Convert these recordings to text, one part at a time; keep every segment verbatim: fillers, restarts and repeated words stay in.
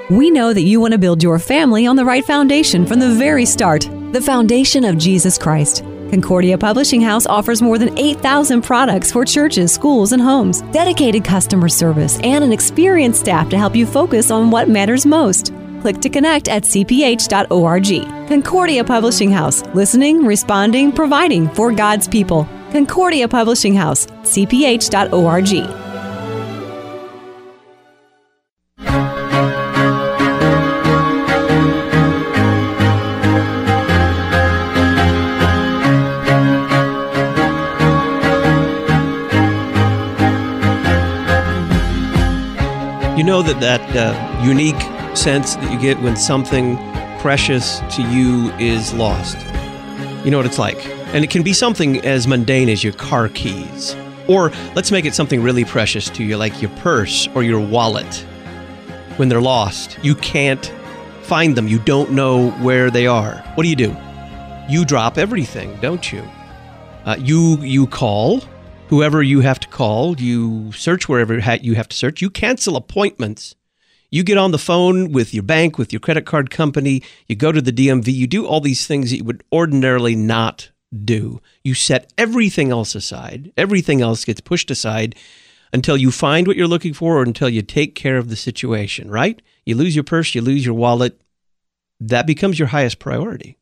We know that you want to build your family on the right foundation from the very start, the foundation of Jesus Christ. Concordia Publishing House offers more than eight thousand products for churches, schools, and homes, dedicated customer service, and an experienced staff to help you focus on what matters most. Click to connect at c p h dot org. Concordia Publishing House, listening, responding, providing for God's people. Concordia Publishing House, c p h dot org. You know that that uh, unique sense that you get when something precious to you is lost. You know what it's like. And it can be something as mundane as your car keys. Or let's make it something really precious to you, like your purse or your wallet. When they're lost, you can't find them. You don't know where they are. What do you do? You drop everything, don't you? Uh, you you call whoever you have to call. You search wherever you have to search. You cancel appointments. You get on the phone with your bank, with your credit card company. You go to the D M V. You do all these things that you would ordinarily not do. You set everything else aside. Everything else gets pushed aside until you find what you're looking for or until you take care of the situation, right? You lose your purse, you lose your wallet. That becomes your highest priority.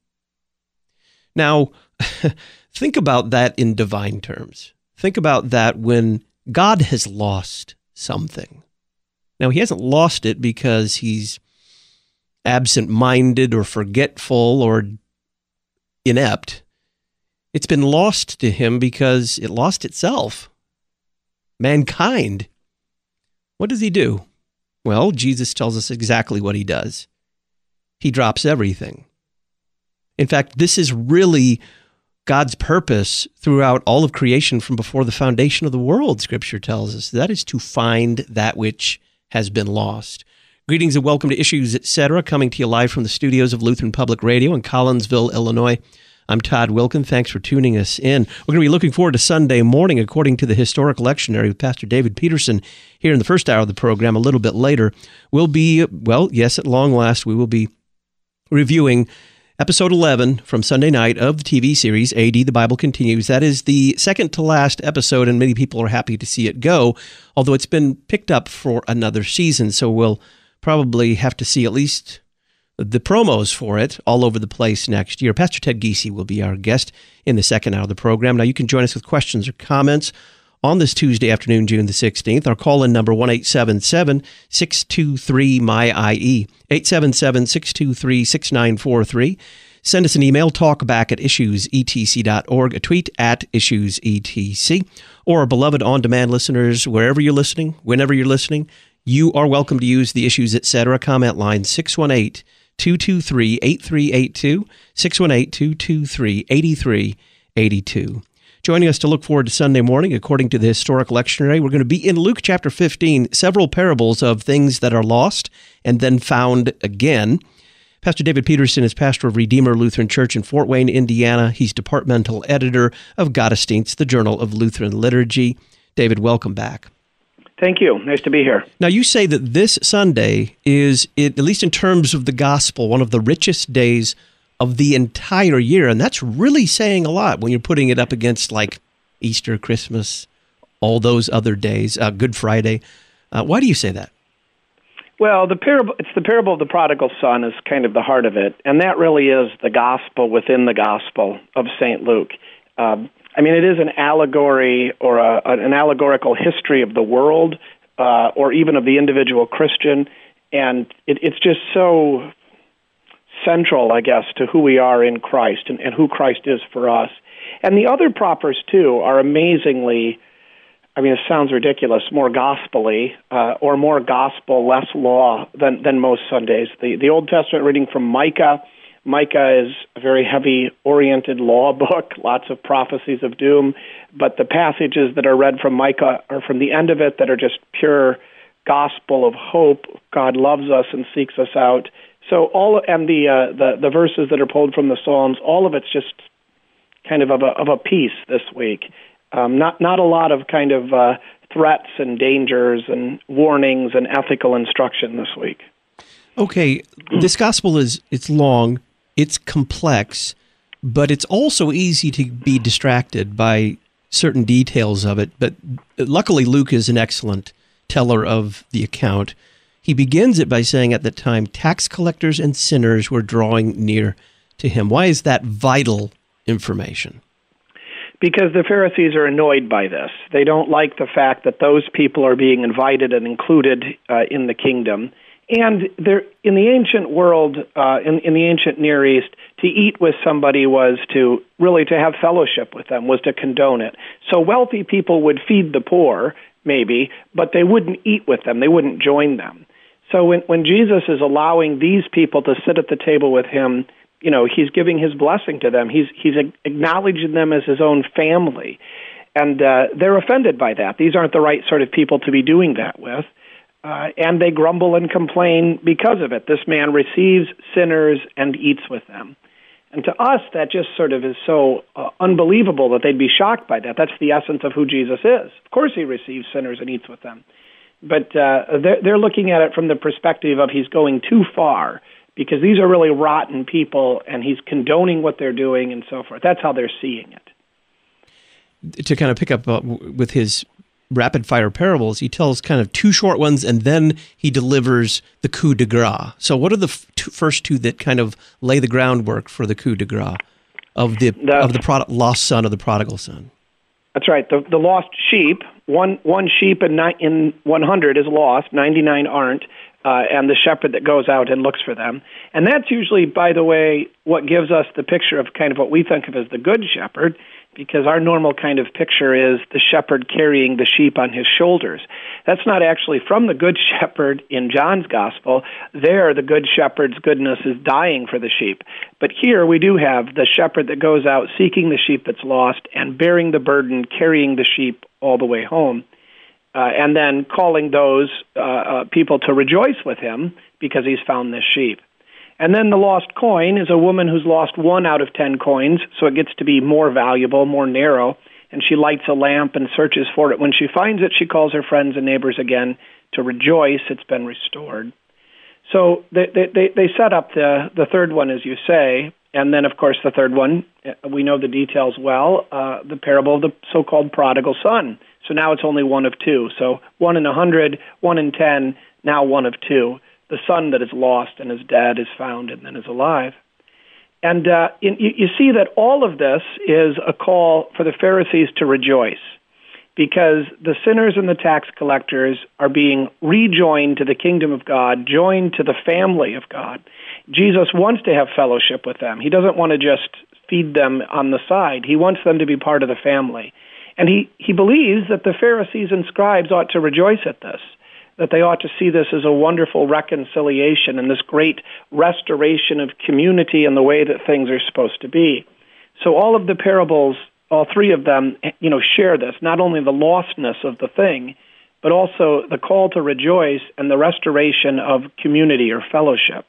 Now, think about that in divine terms. Think about that when God has lost something. Now, he hasn't lost it because he's absent-minded or forgetful or inept. It's been lost to him because it lost itself. Mankind. What does he do? Well, Jesus tells us exactly what he does. He drops everything. In fact, this is really God's purpose throughout all of creation from before the foundation of the world, Scripture tells us. That is to find that which has been lost. Greetings and welcome to Issues, et cetera, coming to you live from the studios of Lutheran Public Radio in Collinsville, Illinois. I'm Todd Wilkin. Thanks for tuning us in. We're going to be looking forward to Sunday morning, according to the Historical Lectionary with Pastor David Peterson here in the first hour of the program. A little bit later, we'll be, well, yes, at long last, we will be reviewing Episode eleven from Sunday night of the T V series, A D, The Bible Continues. That is the second to last episode, and many people are happy to see it go, although it's been picked up for another season, so we'll probably have to see at least the promos for it all over the place next year. Pastor Ted Giese will be our guest in the second hour of the program. Now, you can join us with questions or comments on this Tuesday afternoon, June the sixteenth. Our call-in number, one eight seven seven, six two three, M Y I E, eight seven seven, six two three, six nine four three. Send us an email, talkback at issues e t c dot org, a tweet at issues e t c, or our beloved on-demand listeners, wherever you're listening, whenever you're listening, you are welcome to use the Issues, et cetera comment line, six one eight, two two three, eight three eight two, six one eight, two two three, eight three eight two. Joining us to look forward to Sunday morning, according to the Historical Lectionary, we're going to be in Luke chapter fifteen, several parables of things that are lost and then found again. Pastor David Peterson is pastor of Redeemer Lutheran Church in Fort Wayne, Indiana. He's departmental editor of Gottesdienst, the Journal of Lutheran Liturgy. David, welcome back. Thank you. Nice to be here. Now, you say that this Sunday is, at least in terms of the gospel, one of the richest days of the entire year, and that's really saying a lot when you're putting it up against like Easter, Christmas, all those other days, uh, Good Friday. Uh, why do you say that? Well, the parable, it's the parable of the prodigal son is kind of the heart of it, and that really is the gospel within the gospel of Saint Luke. Um, I mean, it is an allegory or a, an allegorical history of the world uh, or even of the individual Christian, and it, it's just so central, I guess, to who we are in Christ and, and who Christ is for us. And the other propers, too, are amazingly, I mean, it sounds ridiculous, more gospel-y, uh, or more gospel, less law than, than most Sundays. The, the Old Testament reading from Micah, Micah is a very heavy-oriented law book, lots of prophecies of doom, but the passages that are read from Micah are from the end of it that are just pure gospel of hope. God loves us and seeks us out. So all and the, uh, the the verses that are pulled from the Psalms, all of it's just kind of of a, of a piece this week. Um, not not a lot of kind of uh, threats and dangers and warnings and ethical instruction this week. Okay, this gospel is it's long, it's complex, but it's also easy to be distracted by certain details of it. But luckily, Luke is an excellent teller of the account. He begins it by saying at the time, tax collectors and sinners were drawing near to him. Why is that vital information? Because the Pharisees are annoyed by this. They don't like the fact that those people are being invited and included uh, in the kingdom. And there, in the ancient world, uh, in, in the ancient Near East, to eat with somebody was to really to have fellowship with them, was to condone it. So wealthy people would feed the poor, maybe, but they wouldn't eat with them. They wouldn't join them. So when, when Jesus is allowing these people to sit at the table with him, you know, he's giving his blessing to them. He's he's acknowledging them as his own family. And uh, they're offended by that. These aren't the right sort of people to be doing that with. Uh, and they grumble and complain because of it. This man receives sinners and eats with them. And to us, that just sort of is so uh, unbelievable that they'd be shocked by that. That's the essence of who Jesus is. Of course he receives sinners and eats with them. But uh, they're, they're looking at it from the perspective of he's going too far, because these are really rotten people, and he's condoning what they're doing and so forth. That's how they're seeing it. To kind of pick up uh, with his rapid-fire parables, he tells kind of two short ones, and then he delivers the coup de grace. So what are the f- two, first two that kind of lay the groundwork for the coup de grace of the, the of the product, lost son of the prodigal son? That's right. The, the lost sheep, one one sheep in, ni- in one hundred is lost, ninety-nine aren't. Uh, and the shepherd that goes out and looks for them. And that's usually, by the way, what gives us the picture of kind of what we think of as the good shepherd, because our normal kind of picture is the shepherd carrying the sheep on his shoulders. That's not actually from the good shepherd in John's gospel. There, the good shepherd's goodness is dying for the sheep. But here we do have the shepherd that goes out seeking the sheep that's lost and bearing the burden, carrying the sheep all the way home. Uh, and then calling those uh, uh, people to rejoice with him because he's found this sheep. And then the lost coin is a woman who's lost one out of ten coins, so it gets to be more valuable, more narrow, and she lights a lamp and searches for it. When she finds it, she calls her friends and neighbors again to rejoice it's been restored. So they, they, they set up the, the third one, as you say, and then, of course, the third one, we know the details well, uh, the parable of the so-called prodigal son. So now it's only one of two. So one in a hundred, one in ten, now one of two. The son that is lost and is dead is found and then is alive. And uh, in, you, you see that all of this is a call for the Pharisees to rejoice, because the sinners and the tax collectors are being rejoined to the kingdom of God, joined to the family of God. Jesus wants to have fellowship with them. He doesn't want to just feed them on the side. He wants them to be part of the family. And he, he believes that the Pharisees and scribes ought to rejoice at this, that they ought to see this as a wonderful reconciliation and this great restoration of community and the way that things are supposed to be. So all of the parables, all three of them, you know, share this, not only the lostness of the thing, but also the call to rejoice and the restoration of community or fellowship.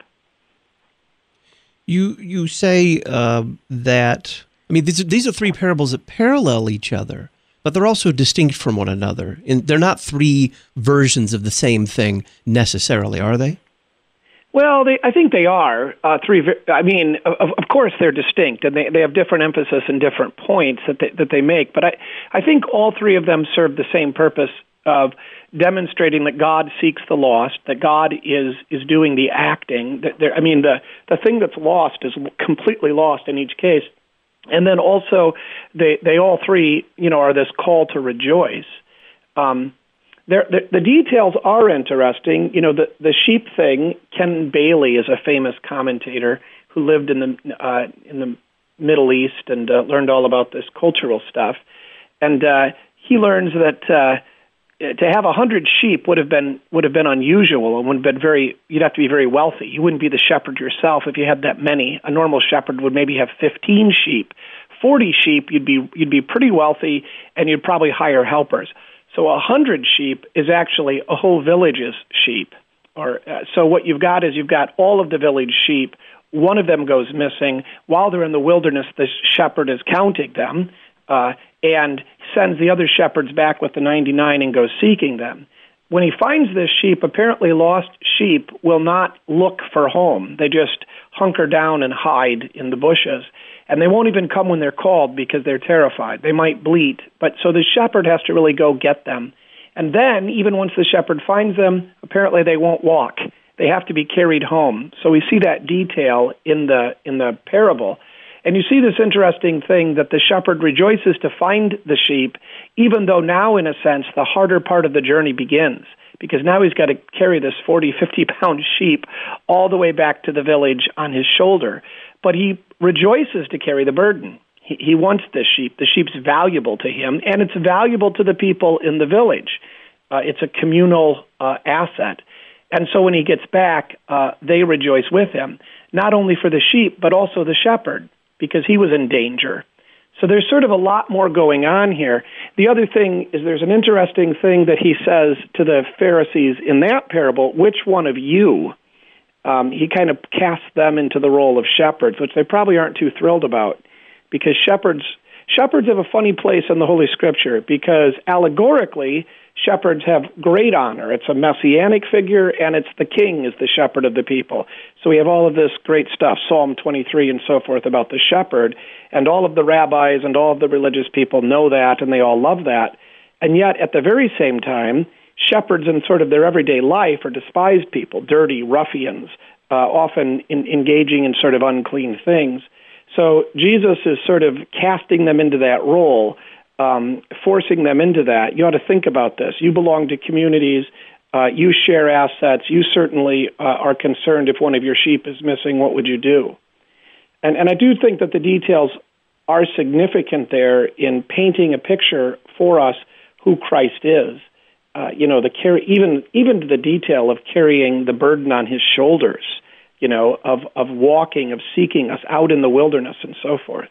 You you say uh, that, I mean, these are, these are three parables that parallel each other, but they're also distinct from one another. And they're not three versions of the same thing necessarily, are they? Well, they, I think they are. Uh, three. I mean, of, of course they're distinct, and they, they have different emphasis and different points that they, that they make. But I, I think all three of them serve the same purpose of demonstrating that God seeks the lost, that God is is doing the acting. That there, I mean, the the thing that's lost is completely lost in each case. And then also, they they all three, you know, are this call to rejoice. Um, there, the, the details are interesting. You know, the the sheep thing. Ken Bailey is a famous commentator who lived in the uh, in the Middle East and uh, learned all about this cultural stuff. And uh, he learns that uh, to have a hundred sheep would have been would have been unusual and would have been very. You'd have to be very wealthy. You wouldn't be the shepherd yourself if you had that many. A normal shepherd would maybe have fifteen sheep. Forty sheep, you'd be you'd be pretty wealthy, and you'd probably hire helpers. So a hundred sheep is actually a whole village's sheep. Or uh, so what you've got is you've got all of the village sheep. One of them goes missing. While they're in the wilderness, the shepherd is counting them uh, and sends the other shepherds back with the ninety-nine and goes seeking them. when he finds this sheep, apparently lost sheep will not look for home. They just hunker down and hide in the bushes. And they won't even come when they're called because they're terrified. They might bleat. But so the shepherd has to really go get them. And then, even once the shepherd finds them, apparently they won't walk. They have to be carried home. So we see that detail in the in the parable. And you see this interesting thing that the shepherd rejoices to find the sheep, even though now, in a sense, the harder part of the journey begins. Because now he's got to carry this forty, fifty-pound sheep all the way back to the village on his shoulder. But he rejoices to carry the burden. He, he wants this sheep. The sheep's valuable to him, and it's valuable to the people in the village. Uh, it's a communal uh, asset. And so when he gets back, uh, they rejoice with him, not only for the sheep, but also the shepherd, because he was in danger. So there's sort of a lot more going on here. The other thing is there's an interesting thing that he says to the Pharisees in that parable, which one of you? Um, he kind of casts them into the role of shepherds, which they probably aren't too thrilled about, because shepherds shepherds have a funny place in the Holy Scripture, because allegorically, shepherds have great honor. It's a messianic figure, and it's the king is the shepherd of the people. So we have all of this great stuff, Psalm twenty-three and so forth, about the shepherd, and all of the rabbis and all of the religious people know that, and they all love that. And yet, at the very same time, shepherds in sort of their everyday life are despised people, dirty ruffians, uh, often in, engaging in sort of unclean things. So Jesus is sort of casting them into that role, um, forcing them into that. You ought to think about this. You belong to communities. Uh, you share assets. You certainly uh, are concerned if one of your sheep is missing. What would you do? And, and I do think that the details are significant there in painting a picture for us who Christ is. Uh, you know, the carry, even even to the detail of carrying the burden on his shoulders, you know, of, of walking, of seeking us out in the wilderness and so forth.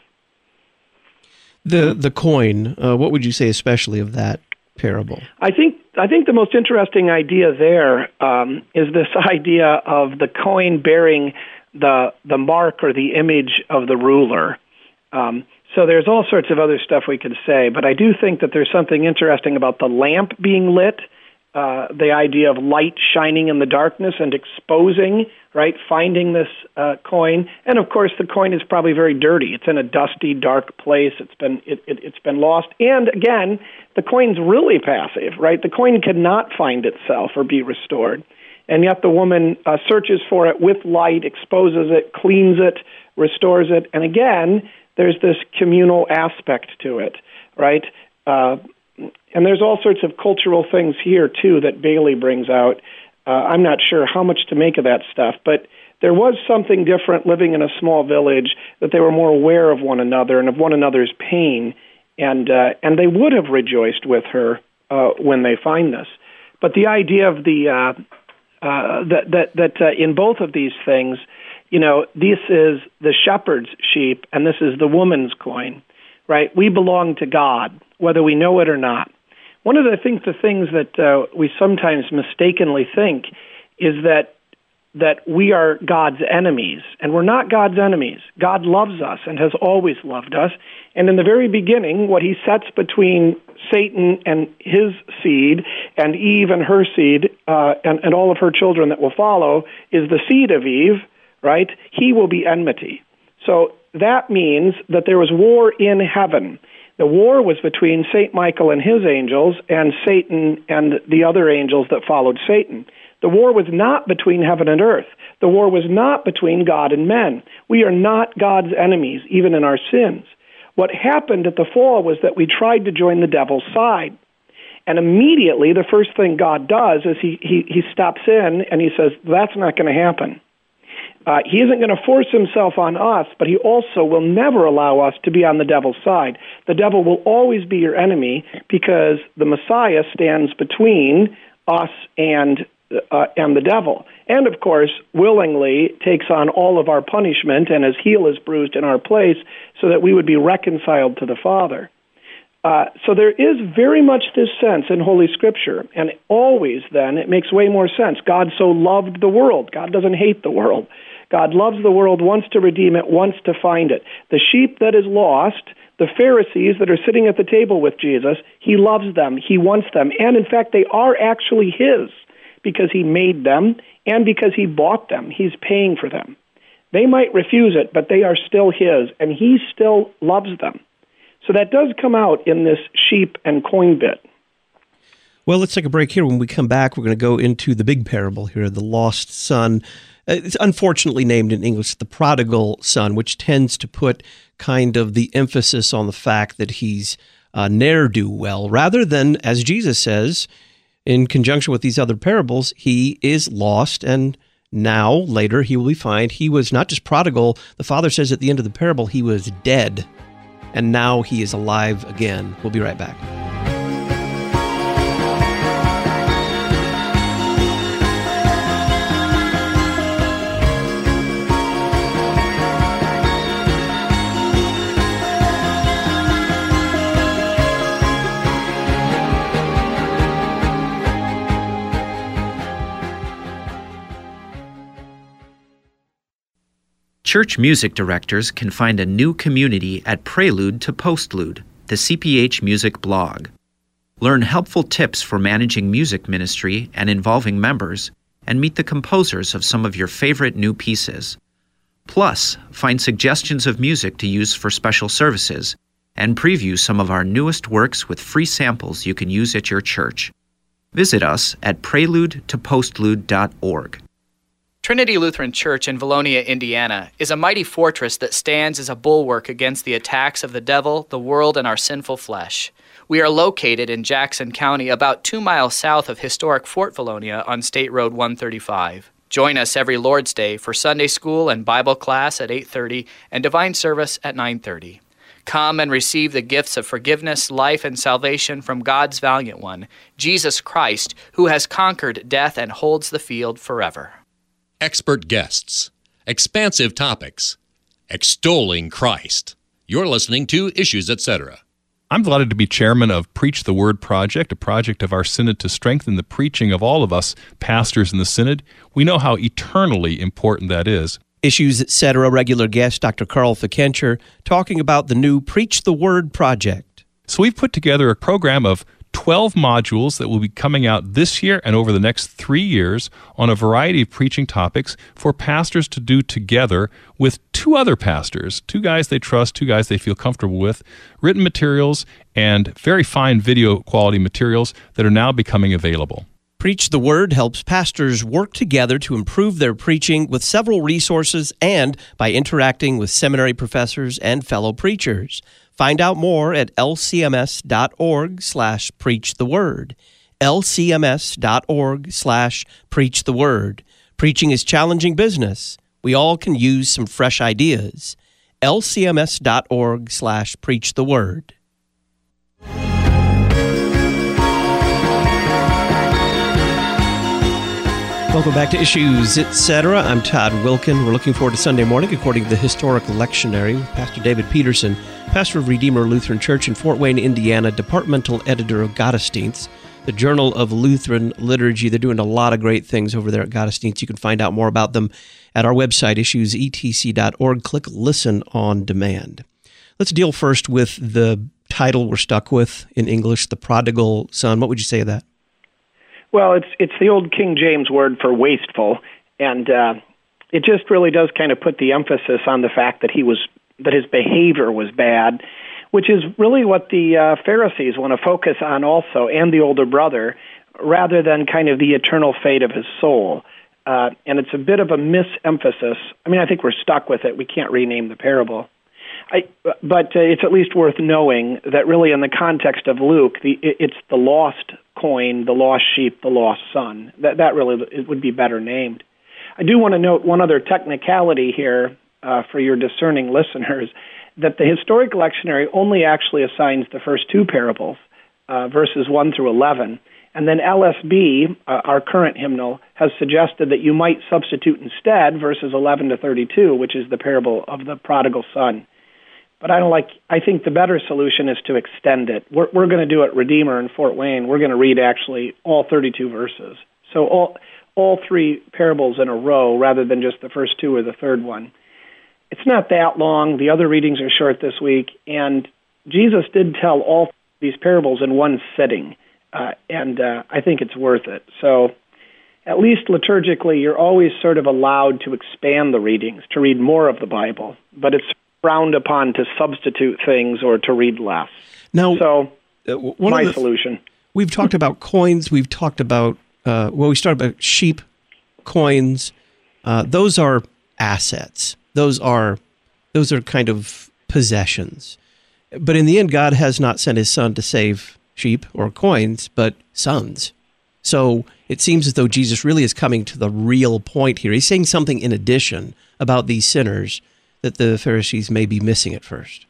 The the coin, uh, what would you say especially of that parable? I think I think the most interesting idea there um, is this idea of the coin bearing the the mark or the image of the ruler. Um, so there's all sorts of other stuff we could say, but I do think that there's something interesting about the lamp being lit, uh, the idea of light shining in the darkness and exposing, right, finding this uh, coin. And of course, the coin is probably very dirty. It's in a dusty, dark place. It's been it, it, it's been lost. And again, the coin's really passive, right? The coin cannot find itself or be restored. And yet the woman uh, searches for it with light, exposes it, cleans it, restores it. And again, there's this communal aspect to it, right? Uh, and there's all sorts of cultural things here, too, that Bailey brings out. Uh, I'm not sure how much to make of that stuff, but there was something different living in a small village, that they were more aware of one another and of one another's pain, and uh, and they would have rejoiced with her uh, when they find this. But the idea of the uh, uh, that that, that uh, in both of these things, you know, this is the shepherd's sheep and this is the woman's coin, right? We belong to God, whether we know it or not. One of the things, the things that uh, we sometimes mistakenly think is that that we are God's enemies, and we're not God's enemies. God loves us and has always loved us. And in the very beginning, what he sets between Satan and his seed and Eve and her seed uh, and, and all of her children that will follow is the seed of Eve, right? He will be enmity. So that means that there was war in heaven. The war was between Saint Michael and his angels and Satan and the other angels that followed Satan. The war was not between heaven and earth. The war was not between God and men. We are not God's enemies, even in our sins. What happened at the fall was that we tried to join the devil's side. And immediately, the first thing God does is he, he, he steps in and he says, that's not going to happen. Uh, he isn't going to force himself on us, but he also will never allow us to be on the devil's side. The devil will always be your enemy because the Messiah stands between us and uh, and the devil. And, of course, willingly takes on all of our punishment, and his heel is bruised in our place so that we would be reconciled to the Father. Uh, so there is very much this sense in Holy Scripture, and always then it makes way more sense. God so loved the world. God doesn't hate the world. God loves the world, wants to redeem it, wants to find it. The sheep that is lost The Pharisees that are sitting at the table with Jesus, he loves them, he wants them, and in fact, they are actually his because he made them and because he bought them. He's paying for them. They might refuse it, but they are still his, and he still loves them. So that does come out in this sheep and coin bit. Well, let's take a break here. When we come back, we're going to go into the big parable here, the lost son. It's unfortunately named in English the prodigal son, which tends to put kind of the emphasis on the fact that he's uh, ne'er-do-well, rather than, as Jesus says, in conjunction with these other parables, he is lost, and now, later, he will be found. He was not just prodigal. The Father says at the end of the parable, he was dead, and now he is alive again. We'll be right back. Church music directors can find a new community at Prelude to Postlude, the C P H Music blog. Learn helpful tips for managing music ministry and involving members, and meet the composers of some of your favorite new pieces. Plus, find suggestions of music to use for special services, and preview some of our newest works with free samples you can use at your church. Visit us at prelude to postlude dot org. Trinity Lutheran Church in Valonia, Indiana, is a mighty fortress that stands as a bulwark against the attacks of the devil, the world, and our sinful flesh. We are located in Jackson County, about two miles south of historic Fort Valonia on State Road one thirty-five. Join us every Lord's Day for Sunday school and Bible class at eight thirty and divine service at nine thirty. Come and receive the gifts of forgiveness, life, and salvation from God's valiant one, Jesus Christ, who has conquered death and holds the field forever. Expert guests, expansive topics, extolling Christ. You're listening to Issues, et cetera. I'm delighted to be chairman of Preach the Word Project, a project of our synod to strengthen the preaching of all of us pastors in the synod. We know how eternally important that is. Issues, et cetera. Regular guest Doctor Carl Fikencher talking about the new Preach the Word Project. So we've put together a program of twelve modules that will be coming out this year and over the next three years on a variety of preaching topics for pastors to do together with two other pastors, two guys they trust, two guys they feel comfortable with, written materials and very fine video quality materials that are now becoming available. Preach the Word helps pastors work together to improve their preaching with several resources and by interacting with seminary professors and fellow preachers. Find out more at lcms.org slash preach the word. lcms.org slash preach the word. Preaching is challenging business. We all can use some fresh ideas. lcms.org slash preach the word. Welcome back to Issues, et cetera. I'm Todd Wilkin. We're looking forward to Sunday morning according to the Historic Lectionary with Pastor David Peterson, pastor of Redeemer Lutheran Church in Fort Wayne, Indiana, departmental editor of Gottesdienst, the Journal of Lutheran Liturgy. They're doing a lot of great things over there at Gottesdienst. You can find out more about them at our website, issues e t c dot org. Click Listen on Demand. Let's deal first with the title we're stuck with in English, The Prodigal Son. What would you say of that? Well, it's it's the old King James word for wasteful, and uh, it just really does kind of put the emphasis on the fact that he was that his behavior was bad, which is really what the uh, Pharisees want to focus on also, and the older brother, rather than kind of the eternal fate of his soul. Uh, and it's a bit of a misemphasis. I mean, I think we're stuck with it. We can't rename the parable. I, but uh, it's at least worth knowing that really in the context of Luke, the, it, it's the lost coin, the lost sheep, the lost son. That that really it would be better named. I do want to note one other technicality here uh, for your discerning listeners, that the Historic Lectionary only actually assigns the first two parables, uh, verses one through eleven, and then L S B, uh, our current hymnal, has suggested that you might substitute instead verses eleven to thirty-two, which is the parable of the prodigal son. But I don't like. I think the better solution is to extend it. We're, we're going to do it Redeemer in Fort Wayne. We're going to read actually all thirty-two verses. So all all three parables in a row rather than just the first two or the third one. It's not that long. The other readings are short this week, and Jesus did tell all these parables in one sitting, uh, and uh, I think it's worth it. So at least liturgically, you're always sort of allowed to expand the readings, to read more of the Bible, but it's frowned upon to substitute things or to read less. Now, so uh, one my of the, solution. We've talked about coins. We've talked about, uh, well, we started about sheep, coins. Uh, those are assets. Those are, those are kind of possessions. But in the end, God has not sent his son to save sheep or coins, but sons. So it seems as though Jesus really is coming to the real point here. He's saying something in addition about these sinners that the Pharisees may be missing at first.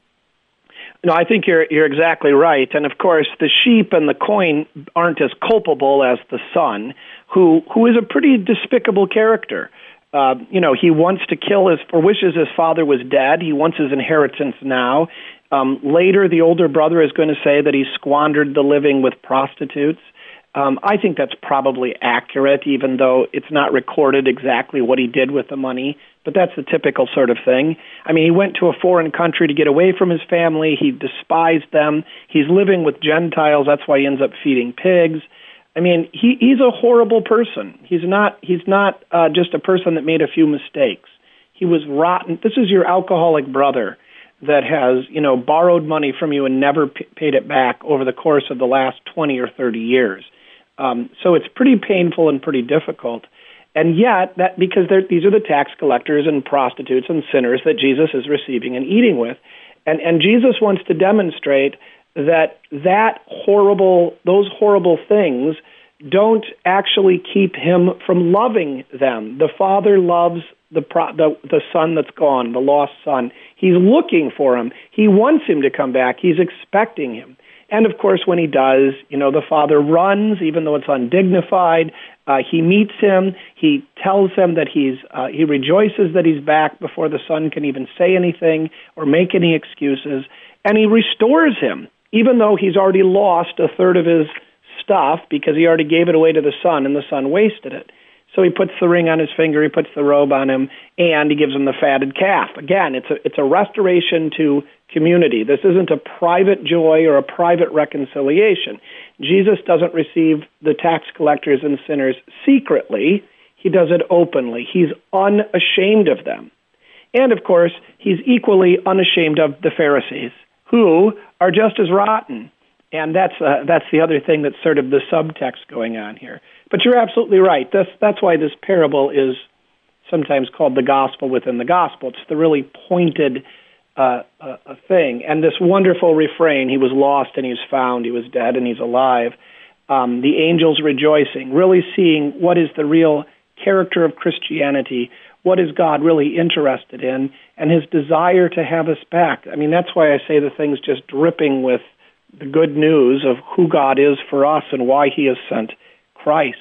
No, I think you're you're exactly right. And of course, the sheep and the coin aren't as culpable as the son, who who is a pretty despicable character. Uh, you know, he wants to kill his, or wishes his father was dead. He wants his inheritance now. Um, later, the older brother is going to say that he squandered the living with prostitutes. Um, I think that's probably accurate, even though it's not recorded exactly what he did with the money. But that's the typical sort of thing. I mean, he went to a foreign country to get away from his family. He despised them. He's living with Gentiles. That's why he ends up feeding pigs. I mean, he, he's a horrible person. He's not. He's not uh, just a person that made a few mistakes. He was rotten. This is your alcoholic brother that has, you know, borrowed money from you and never p- paid it back over the course of the last twenty or thirty years. Um, so it's pretty painful and pretty difficult. And yet, that because these are the tax collectors and prostitutes and sinners that Jesus is receiving and eating with. And, and Jesus wants to demonstrate that that horrible, those horrible things don't actually keep him from loving them. The Father loves the, pro, the the son that's gone, the lost son. He's looking for him. He wants him to come back. He's expecting him. And, of course, when he does, you know, the Father runs, even though it's undignified. Uh, he meets him. He tells him that he's, uh, he rejoices that he's back before the Son can even say anything or make any excuses. And he restores him, even though he's already lost a third of his stuff because he already gave it away to the Son and the Son wasted it. So he puts the ring on his finger, he puts the robe on him, and he gives him the fatted calf. Again, it's a, it's a restoration to community. This isn't a private joy or a private reconciliation. Jesus doesn't receive the tax collectors and sinners secretly. He does it openly. He's unashamed of them. And, of course, he's equally unashamed of the Pharisees, who are just as rotten. And that's uh, that's the other thing that's sort of the subtext going on here. But you're absolutely right. That's, that's why this parable is sometimes called the gospel within the gospel. It's the really pointed uh, uh, thing. And this wonderful refrain, he was lost and he was found, he was dead and he's alive. Um, the angels rejoicing, really seeing what is the real character of Christianity, what is God really interested in, and his desire to have us back. I mean, that's why I say the thing's just dripping with the good news of who God is for us and why he has sent Christ.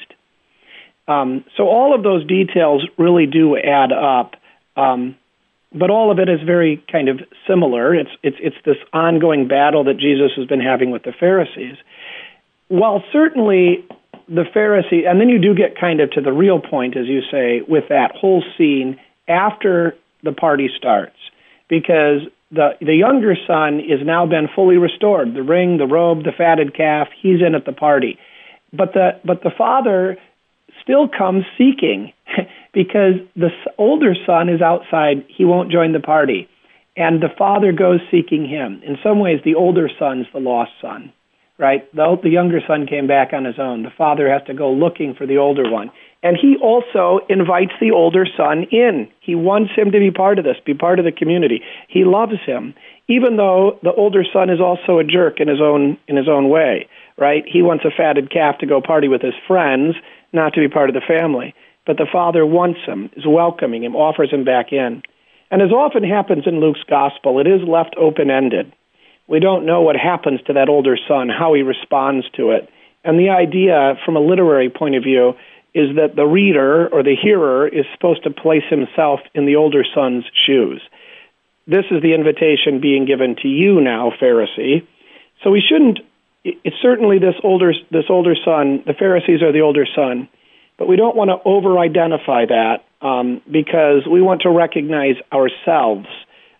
Um, so all of those details really do add up, um, but all of it is very kind of similar. It's it's it's this ongoing battle that Jesus has been having with the Pharisees. While certainly the Pharisee, and then you do get kind of to the real point, as you say, with that whole scene after the party starts, because the the younger son is now been fully restored. The ring, the robe, the fatted calf, he's in at the party. But the but the father still comes seeking because the older son is outside. He won't join the party. And the father goes seeking him. In some ways, the older son's the lost son, right? The, the younger son came back on his own. The father has to go looking for the older one. And he also invites the older son in. He wants him to be part of this, be part of the community. He loves him, even though the older son is also a jerk in his own in his own way, right? He wants a fatted calf to go party with his friends, not to be part of the family. But the father wants him, is welcoming him, offers him back in. And as often happens in Luke's gospel, it is left open-ended. We don't know what happens to that older son, how he responds to it. And the idea, from a literary point of view, is that the reader or the hearer is supposed to place himself in the older son's shoes. This is the invitation being given to you now, Pharisee. So we shouldn't, it's certainly this older this older son, the Pharisees are the older son, but we don't want to over-identify that um, because we want to recognize ourselves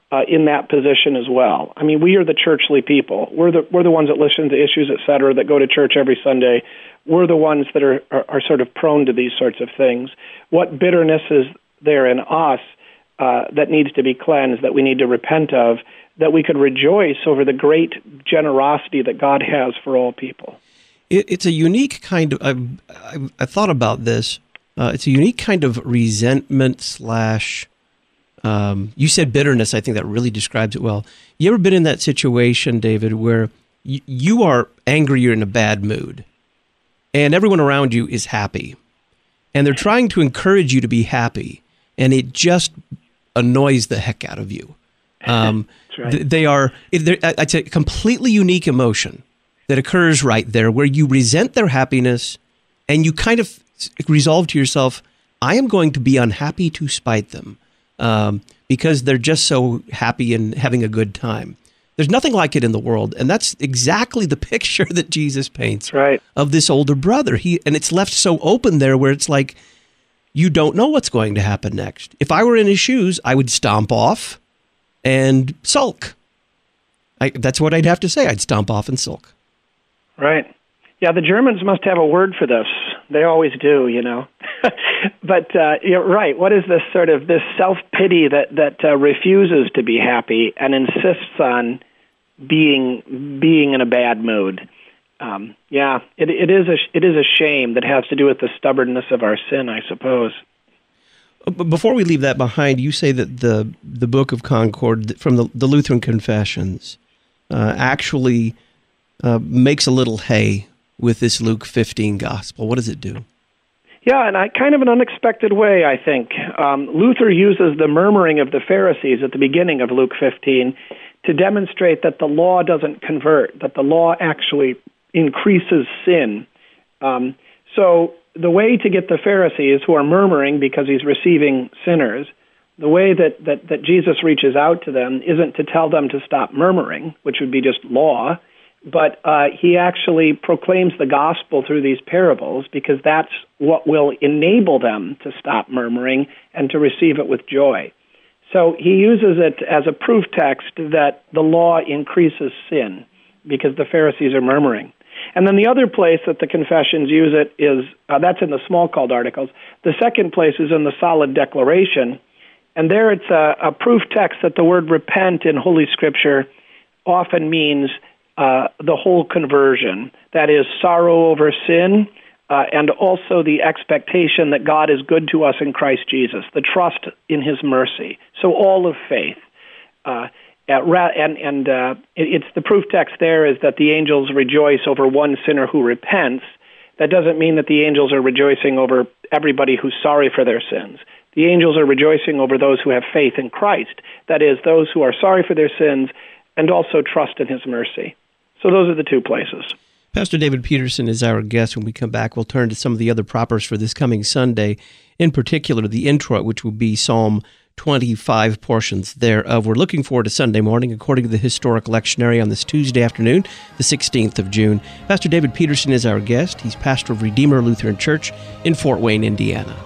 uh, in that position as well. I mean, we are the churchly people. We're the we're the ones that listen to issues, et cetera, that go to church every Sunday. We're the ones that are, are, are sort of prone to these sorts of things. What bitterness is there in us uh, that needs to be cleansed, that we need to repent of, that we could rejoice over the great generosity that God has for all people? It, it's a unique kind of, I've, I've, I thought about this, uh, it's a unique kind of resentment slash, um, you said bitterness, I think that really describes it well. You ever been in that situation, David, where y- you are angry, you're in a bad mood, and everyone around you is happy, and they're trying to encourage you to be happy, and it just annoys the heck out of you. Um, Right. They are, it's a completely unique emotion that occurs right there where you resent their happiness and you kind of resolve to yourself, I am going to be unhappy to spite them um, because they're just so happy and having a good time. There's nothing like it in the world. And that's exactly the picture that Jesus paints right. of this older brother. He And it's left so open there where it's like, you don't know what's going to happen next. If I were in his shoes, I would stomp off and sulk. I, that's what I'd have to say. I'd stomp off and sulk. Right. Yeah, the Germans must have a word for this. They always do, you know. But uh, you're right. What is this sort of this self-pity that that uh, refuses to be happy and insists on being being in a bad mood? Um, yeah, it, it is a it is a shame that has to do with the stubbornness of our sin, I suppose. But before we leave that behind, you say that the the Book of Concord from the, the Lutheran Confessions uh, actually uh, makes a little hay with this Luke fifteen gospel. What does it do? Yeah, in a kind of an unexpected way, I think. Um, Luther uses the murmuring of the Pharisees at the beginning of Luke fifteen to demonstrate that the law doesn't convert, that the law actually increases sin. Um, so the way to get the Pharisees, who are murmuring because he's receiving sinners, the way that, that, that Jesus reaches out to them isn't to tell them to stop murmuring, which would be just law, but uh, he actually proclaims the gospel through these parables because that's what will enable them to stop murmuring and to receive it with joy. So he uses it as a proof text that the law increases sin because the Pharisees are murmuring. And then the other place that the confessions use it is, uh, that's in the Smalcald articles. The second place is in the Solid Declaration, and there it's a, a proof text that the word repent in Holy Scripture often means uh, the whole conversion. That is, sorrow over sin, uh, and also the expectation that God is good to us in Christ Jesus, the trust in his mercy. So all of faith. Uh, and and uh, it, it's the proof text there is that the angels rejoice over one sinner who repents. That doesn't mean that the angels are rejoicing over everybody who's sorry for their sins. The angels are rejoicing over those who have faith in Christ. That is, those who are sorry for their sins and also trust in his mercy. So those are the two places. Pastor David Peterson is our guest. When we come back, we'll turn to some of the other propers for this coming Sunday, in particular the introit, which will be Psalm twenty-five portions thereof. We're looking forward to Sunday morning, according to the Historic Lectionary, on this Tuesday afternoon, the sixteenth of June. Pastor David Peterson is our guest. He's pastor of Redeemer Lutheran Church in Fort Wayne, Indiana.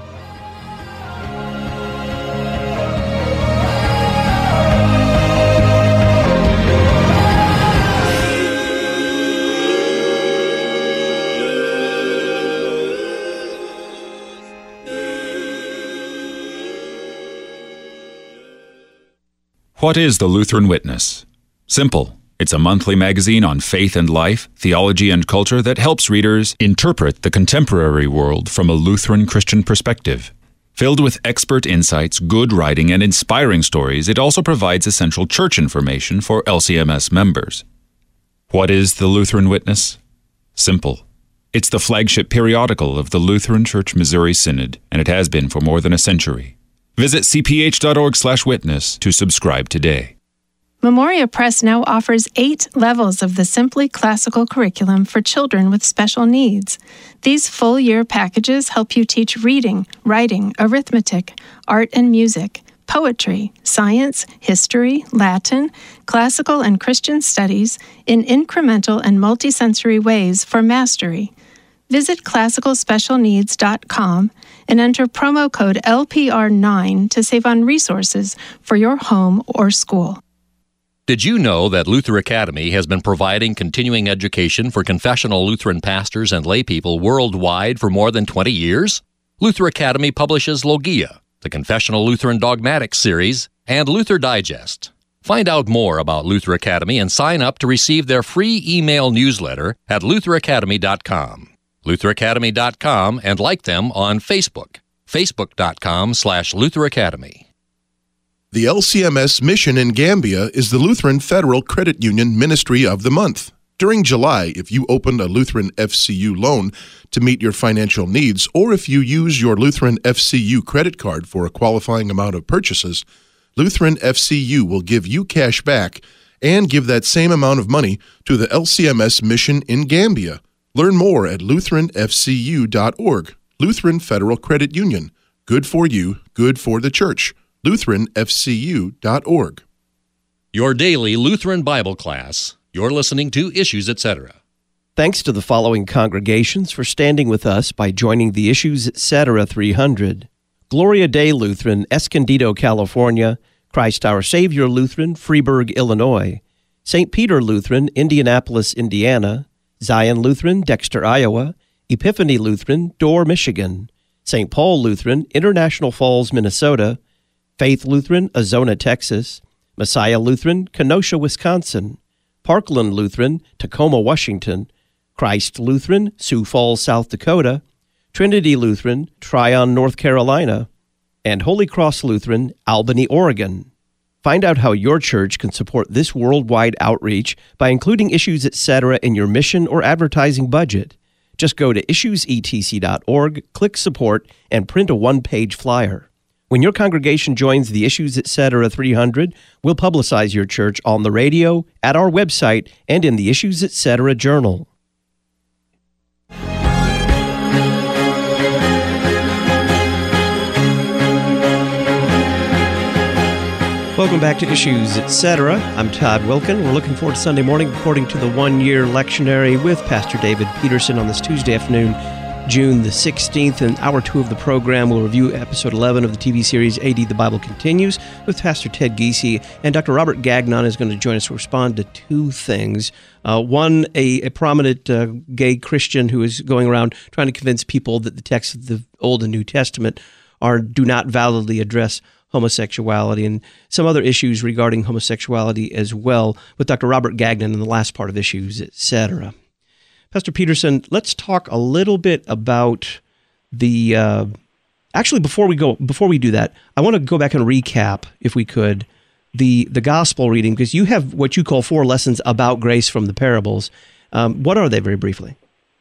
What is the Lutheran Witness? Simple. It's a monthly magazine on faith and life, theology and culture that helps readers interpret the contemporary world from a Lutheran Christian perspective. Filled with expert insights, good writing, and inspiring stories, it also provides essential church information for L C M S members. What is the Lutheran Witness? Simple. It's the flagship periodical of the Lutheran Church Missouri Synod, and it has been for more than a century. Visit c p h dot org slash witness to subscribe today. Memoria Press now offers eight levels of the Simply Classical curriculum for children with special needs. These full-year packages help you teach reading, writing, arithmetic, art and music, poetry, science, history, Latin, classical and Christian studies in incremental and multisensory ways for mastery. Visit classical special needs dot com and enter promo code L P R nine to save on resources for your home or school. Did you know that Luther Academy has been providing continuing education for confessional Lutheran pastors and laypeople worldwide for more than twenty years? Luther Academy publishes Logia, the Confessional Lutheran Dogmatics series, and Luther Digest. Find out more about Luther Academy and sign up to receive their free email newsletter at luther academy dot com. luther academy dot com and like them on Facebook, facebook dot com slash Luther Academy. The L C M S mission in Gambia is the Lutheran Federal Credit Union Ministry of the Month. During July, if you opened a Lutheran F C U loan to meet your financial needs, or if you use your Lutheran F C U credit card for a qualifying amount of purchases, Lutheran F C U will give you cash back and give that same amount of money to the L C M S mission in Gambia. Learn more at lutheran f c u dot org. Lutheran Federal Credit Union. Good for you, good for the church. lutheran f c u dot org. Your daily Lutheran Bible class. You're listening to Issues, et cetera. Thanks to the following congregations for standing with us by joining the Issues, et cetera three hundred. Gloria Dei Lutheran, Escondido, California. Christ Our Savior Lutheran, Freeburg, Illinois. Saint Peter Lutheran, Indianapolis, Indiana. Zion Lutheran, Dexter, Iowa. Epiphany Lutheran, Dorr, Michigan. Saint Paul Lutheran, International Falls, Minnesota. Faith Lutheran, Azona, Texas. Messiah Lutheran, Kenosha, Wisconsin. Parkland Lutheran, Tacoma, Washington. Christ Lutheran, Sioux Falls, South Dakota. Trinity Lutheran, Tryon, North Carolina. And Holy Cross Lutheran, Albany, Oregon. Find out how your church can support this worldwide outreach by including Issues, et cetera in your mission or advertising budget. Just go to issues e t c dot org, click Support, and print a one-page flyer. When your congregation joins the Issues, et cetera three hundred, we'll publicize your church on the radio, at our website, and in the Issues, et cetera journal. Welcome back to Issues, et cetera. I'm Todd Wilkin. We're looking forward to Sunday morning, according to the one-year lectionary with Pastor David Peterson on this Tuesday afternoon, June the sixteenth. In hour two of the program, we'll review episode eleven of the T V series A D The Bible Continues with Pastor Ted Giese, and Doctor Robert Gagnon is going to join us to respond to two things. Uh, one, a, a prominent uh, gay Christian who is going around trying to convince people that the texts of the Old and New Testament are do not validly address homosexuality, and some other issues regarding homosexuality as well, with Doctor Robert Gagnon in the last part of Issues, et cetera. Pastor Peterson, let's talk a little bit about the. Uh, actually, before we go, before we do that, I want to go back and recap, if we could, the the gospel reading, because you have what you call four lessons about grace from the parables. Um, what are they, very briefly?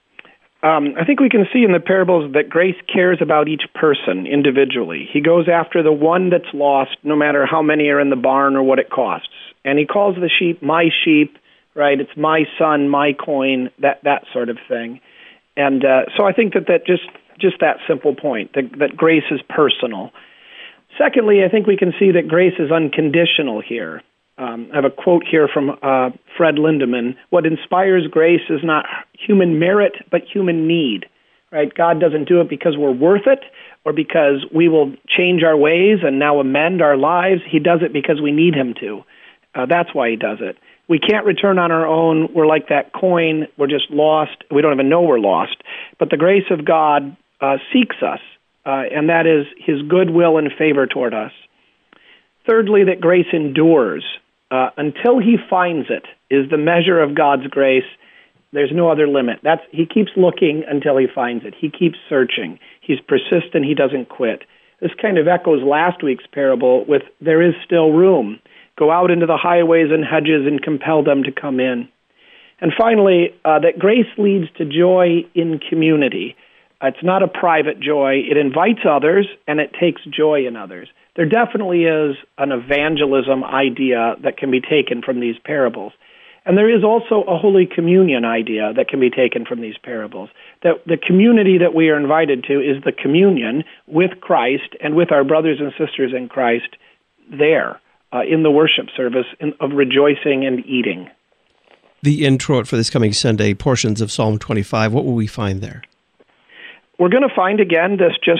Um, I think we can see in the parables that grace cares about each person individually. He goes after the one that's lost, no matter how many are in the barn or what it costs. And he calls the sheep my sheep, right? It's my son, my coin, that that sort of thing. And uh, so I think that, that just, just that simple point, that, that grace is personal. Secondly, I think we can see that grace is unconditional here. Um, I have a quote here from uh, Fred Lindemann. What inspires grace is not human merit, but human need. Right? God doesn't do it because we're worth it or because we will change our ways and now amend our lives. He does it because we need him to. Uh, that's why he does it. We can't return on our own. We're like that coin. We're just lost. We don't even know we're lost. But the grace of God uh, seeks us, uh, and that is his goodwill and favor toward us. Thirdly, that grace endures. Uh, until he finds it is the measure of God's grace. There's no other limit. That's he keeps looking until he finds it. He keeps searching. He's persistent. He doesn't quit. This kind of echoes last week's parable with there is still room. Go out into the highways and hedges and compel them to come in. And finally, uh, that grace leads to joy in community. Uh, it's not a private joy. It invites others, and it takes joy in others. There definitely is an evangelism idea that can be taken from these parables. And there is also a Holy Communion idea that can be taken from these parables. That the community that we are invited to is the communion with Christ and with our brothers and sisters in Christ there uh, in the worship service in, of rejoicing and eating. The introit for this coming Sunday, portions of Psalm twenty-five, what will we find there? We're going to find, again, this just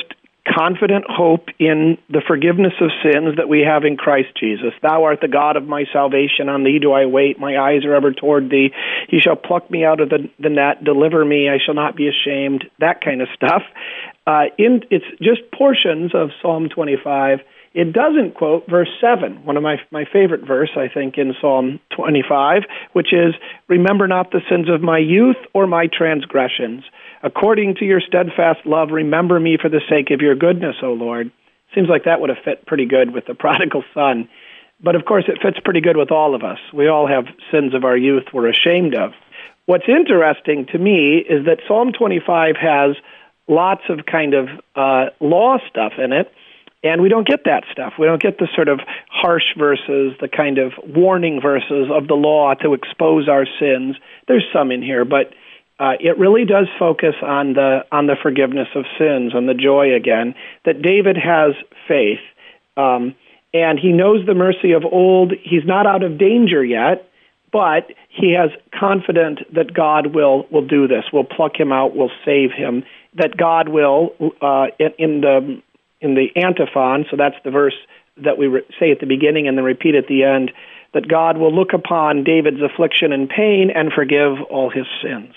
confident hope in the forgiveness of sins that we have in Christ Jesus. Thou art the God of my salvation. On thee do I wait. My eyes are ever toward thee. He shall pluck me out of the, the net, deliver me. I shall not be ashamed. That kind of stuff. Uh, in It's just portions of Psalm twenty-five. It doesn't quote verse seven, one of my my favorite verse, I think, in Psalm twenty-five, which is, remember not the sins of my youth or my transgressions. According to your steadfast love, remember me for the sake of your goodness, O Lord. Seems like that would have fit pretty good with the prodigal son. But of course, it fits pretty good with all of us. We all have sins of our youth we're ashamed of. What's interesting to me is that Psalm twenty-five has lots of kind of uh, law stuff in it, and we don't get that stuff. We don't get the sort of harsh verses, the kind of warning verses of the law to expose our sins. There's some in here, but uh, it really does focus on the on the forgiveness of sins, on the joy again, that David has faith, um, and he knows the mercy of old. He's not out of danger yet, but he has confidence that God will, will do this, will pluck him out, will save him, that God will, uh, in, in the in the antiphon, so that's the verse that we re- say at the beginning and then repeat at the end, that God will look upon David's affliction and pain and forgive all his sins.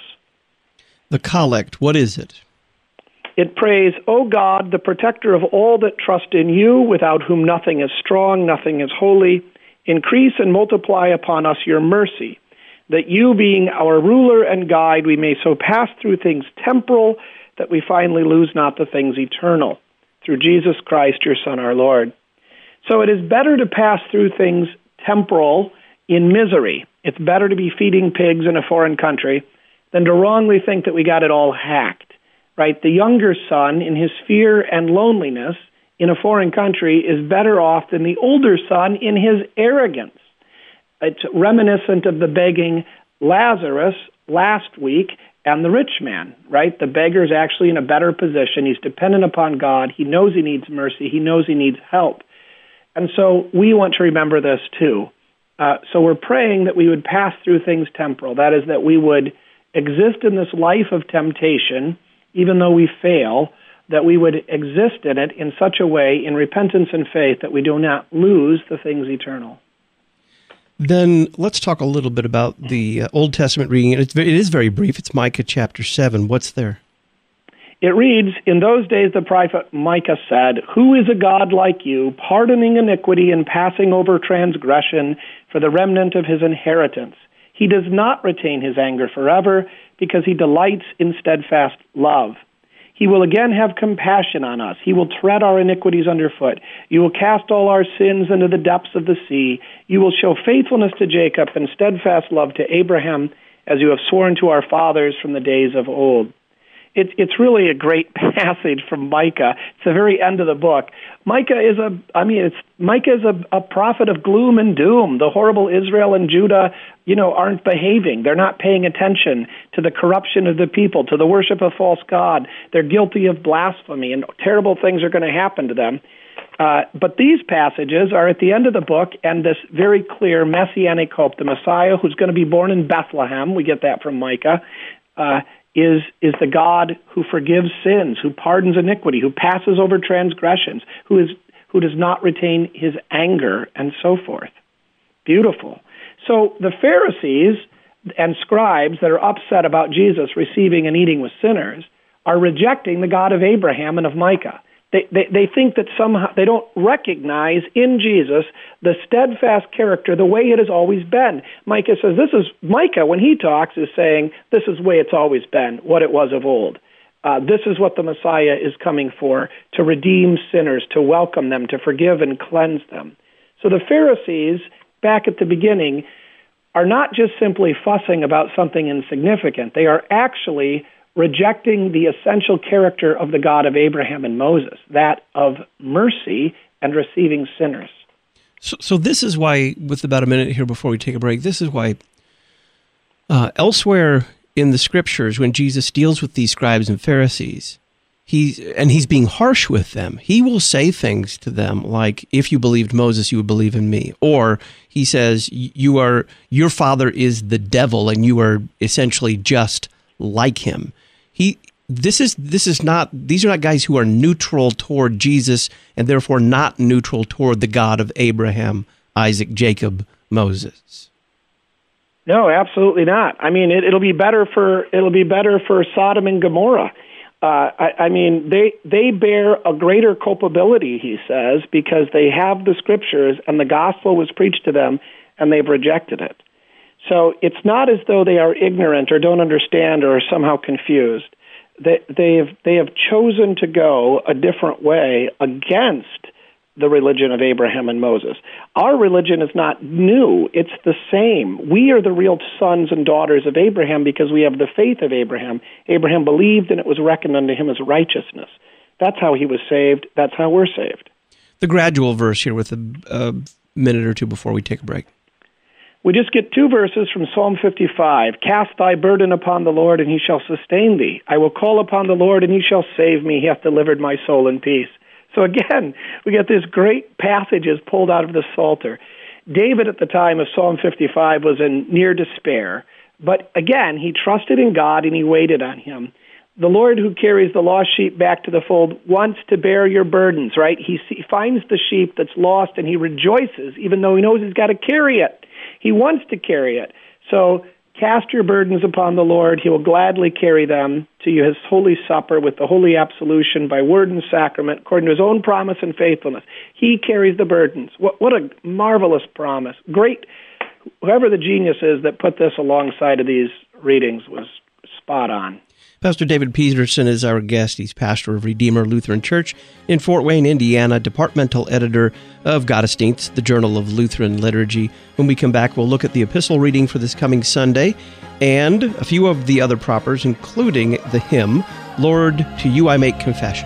The collect, what is it? It prays, O God, the protector of all that trust in you, without whom nothing is strong, nothing is holy, increase and multiply upon us your mercy, that you, being our ruler and guide, we may so pass through things temporal that we finally lose not the things eternal. Through Jesus Christ, your Son, our Lord. So it is better to pass through things temporal in misery. It's better to be feeding pigs in a foreign country than to wrongly think that we got it all hacked, right? The younger son, in his fear and loneliness in a foreign country, is better off than the older son in his arrogance. It's reminiscent of the begging Lazarus last week and the rich man, right? The beggar is actually in a better position. He's dependent upon God. He knows he needs mercy. He knows he needs help. And so we want to remember this too. Uh, so we're praying that we would pass through things temporal. That is, that we would exist in this life of temptation, even though we fail, that we would exist in it in such a way, in repentance and faith, that we do not lose the things eternal. Then let's talk a little bit about the uh, Old Testament reading. It's, it is very brief. It's Micah chapter seven. What's there? It reads, in those days the prophet Micah said, who is a God like you, pardoning iniquity and passing over transgression for the remnant of his inheritance? He does not retain his anger forever, because he delights in steadfast love. He will again have compassion on us. He will tread our iniquities underfoot. You will cast all our sins into the depths of the sea. You will show faithfulness to Jacob and steadfast love to Abraham, as you have sworn to our fathers from the days of old. It, it's really a great passage from Micah. It's the very end of the book. Micah is a, I mean, it's Micah is a, a prophet of gloom and doom. The horrible Israel and Judah, you know, aren't behaving. They're not paying attention to the corruption of the people, to the worship of false god. They're guilty of blasphemy, and terrible things are going to happen to them. Uh, but these passages are at the end of the book, and this very clear messianic hope, the Messiah who's going to be born in Bethlehem, we get that from Micah, uh, is is the God who forgives sins, who pardons iniquity, who passes over transgressions, who is who does not retain his anger, and so forth. Beautiful. So the Pharisees and scribes that are upset about Jesus receiving and eating with sinners are rejecting the God of Abraham and of Micah. They, they they think that somehow they don't recognize in Jesus the steadfast character, the way it has always been. Micah says this is Micah when he talks is saying this is the way it's always been, what it was of old. Uh, this is what the Messiah is coming for, to redeem sinners, to welcome them, to forgive and cleanse them. So the Pharisees back at the beginning are not just simply fussing about something insignificant. They are actually rejecting the essential character of the God of Abraham and Moses, that of mercy and receiving sinners. So, so this is why, with about a minute here before we take a break, this is why uh, elsewhere in the Scriptures, when Jesus deals with these scribes and Pharisees, he's, and he's being harsh with them, he will say things to them like, if you believed Moses, you would believe in me. Or he says, you are your father is the devil, and you are essentially just like him. He this is this is not these are not guys who are neutral toward Jesus and therefore not neutral toward the God of Abraham, Isaac, Jacob, Moses. No, absolutely not. I mean, it, it'll be better for it'll be better for Sodom and Gomorrah. Uh, I, I mean, they they bear a greater culpability, he says, because they have the scriptures and the gospel was preached to them, and they've rejected it. So it's not as though they are ignorant or don't understand or are somehow confused. They they have they have chosen to go a different way against the religion of Abraham and Moses. Our religion is not new. It's the same. We are the real sons and daughters of Abraham because we have the faith of Abraham. Abraham believed and it was reckoned unto him as righteousness. That's how he was saved. That's how we're saved. The gradual verse here with a, a minute or two before we take a break. We just get two verses from Psalm fifty-five. Cast thy burden upon the Lord, and he shall sustain thee. I will call upon the Lord, and he shall save me. He hath delivered my soul in peace. So again, we get these great passages pulled out of the Psalter. David at the time of Psalm fifty-five was in near despair. But again, he trusted in God, and he waited on him. The Lord who carries the lost sheep back to the fold wants to bear your burdens, right? He, he finds the sheep that's lost, and he rejoices, even though he knows he's got to carry it. He wants to carry it. So cast your burdens upon the Lord. He will gladly carry them to his holy supper with the holy absolution by word and sacrament, according to his own promise and faithfulness. He carries the burdens. What, what a marvelous promise. Great. Whoever the genius is that put this alongside of these readings was spot on. Pastor David Peterson is our guest. He's pastor of Redeemer Lutheran Church in Fort Wayne, Indiana, departmental editor of Gottesdienst, the Journal of Lutheran Liturgy. When we come back, we'll look at the epistle reading for this coming Sunday and a few of the other propers, including the hymn, Lord, to you I make confession.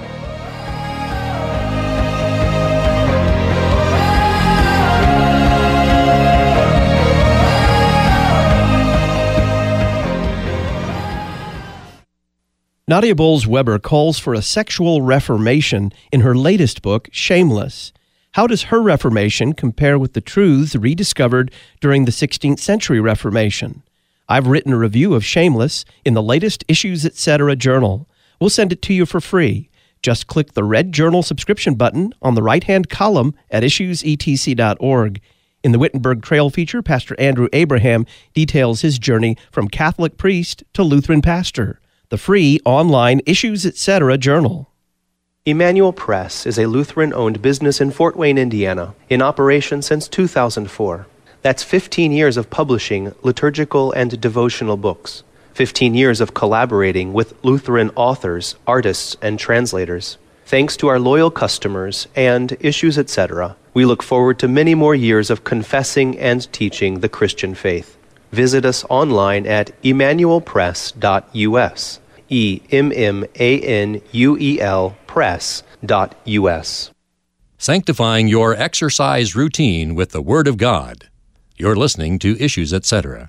Nadia Bolz-Weber calls for a sexual reformation in her latest book, Shameless. How does her reformation compare with the truths rediscovered during the sixteenth century Reformation? I've written a review of Shameless in the latest Issues Etc. journal. We'll send it to you for free. Just click the red journal subscription button on the right-hand column at issues e t c dot org. In the Wittenberg Trail feature, Pastor Andrew Abraham details his journey from Catholic priest to Lutheran pastor. The free online Issues Etc. journal. Emmanuel Press is a Lutheran-owned business in Fort Wayne, Indiana, in operation since two thousand four. That's fifteen years of publishing liturgical and devotional books, fifteen years of collaborating with Lutheran authors, artists, and translators. Thanks to our loyal customers and Issues Etc., we look forward to many more years of confessing and teaching the Christian faith. Visit us online at emmanuel press dot u s. E M M A N U E L press dot U S. Sanctifying your exercise routine with the Word of God. You're listening to Issues Etc.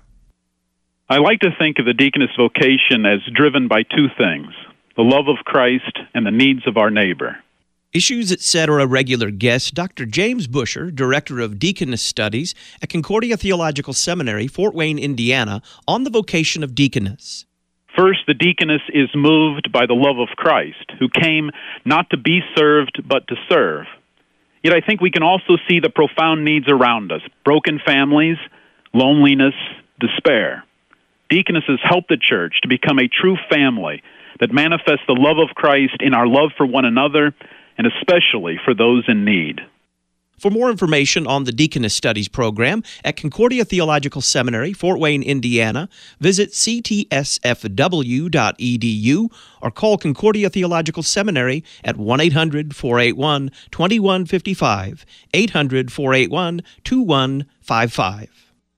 I like to think of the deaconess vocation as driven by two things, the love of Christ and the needs of our neighbor. Issues Etc. regular guest, Doctor James Busher, Director of Deaconess Studies at Concordia Theological Seminary, Fort Wayne, Indiana, on the vocation of deaconess. First, the deaconess is moved by the love of Christ, who came not to be served, but to serve. Yet I think we can also see the profound needs around us, broken families, loneliness, despair. Deaconesses help the church to become a true family that manifests the love of Christ in our love for one another, and especially for those in need. For more information on the Deaconess Studies program at Concordia Theological Seminary, Fort Wayne, Indiana, visit c t s f w dot e d u or call Concordia Theological Seminary at one eight hundred four eight one two one five five, eight hundred four eight one two one five five.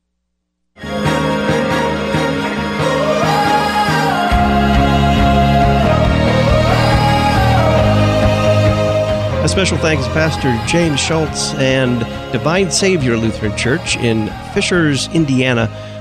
A special thanks to Pastor James Schultz and Divine Savior Lutheran Church in Fishers, Indiana,